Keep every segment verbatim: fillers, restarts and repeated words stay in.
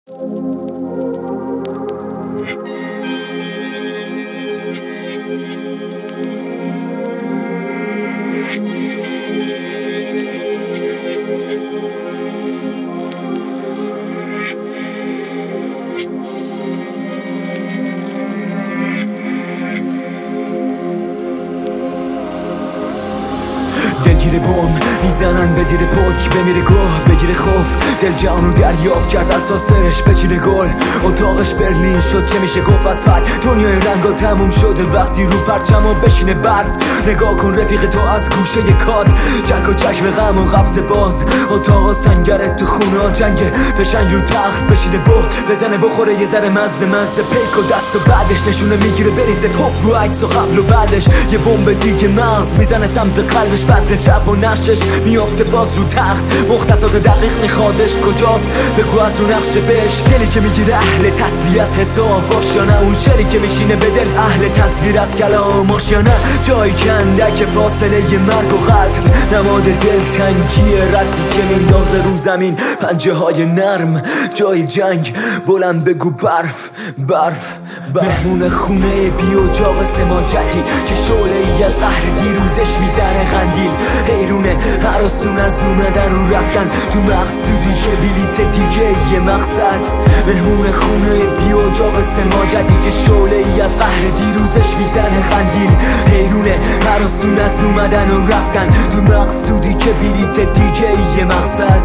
دلگیر بوم میزنن به زیر پک، بمیره گوه بگیره خوف، دل جانو دریافت کرد اساسش بچینه گل. اتاقش برلین شد چه میشه گفت اسفلت، دنیای رنگا تموم شده وقتی رو پرچم و بشینه برف. نگاه کن رفیق تو از گوشه کات، جک و چشم غم و قبض باز. اتاقا سنگره تو خونه ها جنگه، فشنگ رو تخت بشینه بو بزنه بخوره یه ذره مزه مزه پیک و دست و بعدش نشونه میگیره بریزه توف رو عکس و قبل و بعدش یه بمب دیگه مغز میزنه سمت قلبش، بدل چپ و نقشش میافته باز رو تخت. مختصات دقیق میخوادش کجاست بگو از رو نقشه بهش. دلی که میگیره اهل تصویر از حساب باش یا نه، اون شری که میشینه به دل اهل تصویر از کلاماش یا نه. جایی که اندک فاصله ی مرگ و قتل، نماد دلتنگی ردی که میندازه رو زمین. پنجه های نرم جای جنگ بلند بگو برف برف برف. مهمون خونه بی اجاق سماجتی که شعله ای از قهر دیروزش میزنه قندیل. حیرونه هراسون از اومدن و رفتن تو مقصودی که بلیت دیگه یه مقصد. مهمون خونه بی اجاق سماجتی که شعله ای از قهر دیروزش میزنه قندیل. حیرونه هراسون از اومدن و رفتن تو مقصودی که بلیت دیگه یه مقصد.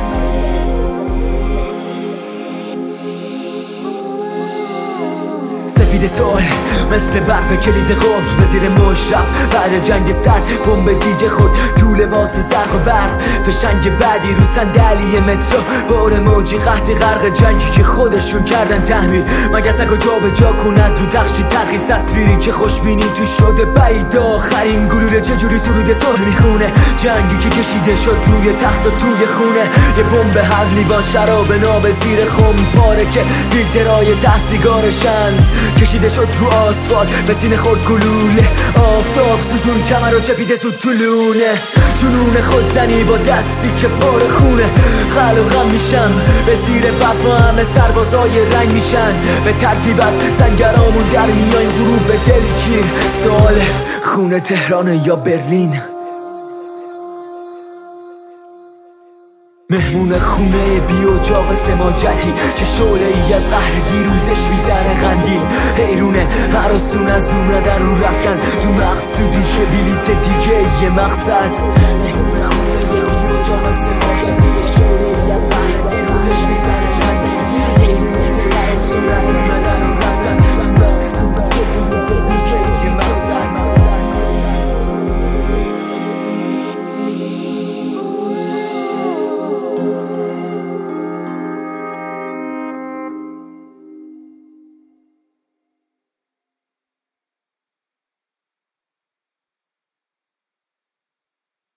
سفید سال مثل برف کلید قفل به زیر مشرف بعد جنگ سرد. بمب دیگه خود تو لباس زرق و برق، فشنگ بعدی رو صندلی مترو. بار موجی قحطی غرق جنگی که خودشون کردن تحمیل. مگسک و جا به جا کن از رو تخشی ترخیص تصویری که خوشبینی تو شده بعید. آخرین گلوله چجوری سرود صلح میخونه، جنگی که کشیده شد روی تخت و توی خونه. یه بمب هر لیوان شراب ناب زیر خم پاره که فیلترهای ته سیگارشن کشیده شد رو آسفالت به سینه خورد گلوله. آفتاب سوزون کمر و چپیده زود تو لونه، جنون خود زنی با دستی که پر خونه. خل و غم میشم به زیر برف و همه سربازای رنگ میشن. به ترتیب از سنگرامون در میایم غروب به دلگیر. سوال خونه تهران یا برلین؟ مهمون خونه بی اجاق سماجتی که شعله ای از قهر دیروزش میزنه قندیل. حیرونه هراسون از اومدن و رفتن تو مقصودی که بلیت دیگه یه مقصد. مهمون خونه بی اجاق سماجتی که شعله ای از قهر دیروزش میزنه